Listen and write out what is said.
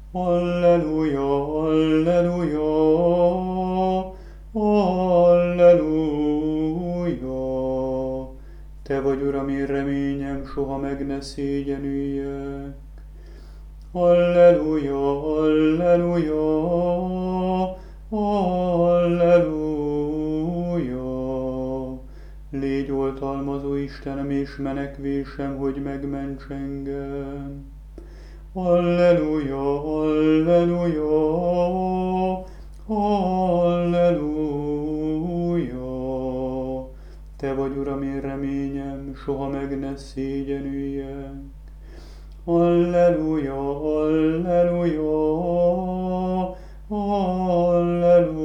Alleluja, alleluja, alleluja. Te vagy, Uram, én reményem, soha meg ne szégyenüljek. Alleluja, alleluja, alleluja. Légy oltalmazó Istenem és menekvésem, hogy megments engem. Alleluja, alleluja, alleluja. Te vagy, Uram, én reményem, soha meg ne szégyenüljek. Alleluja, alleluja, alleluja.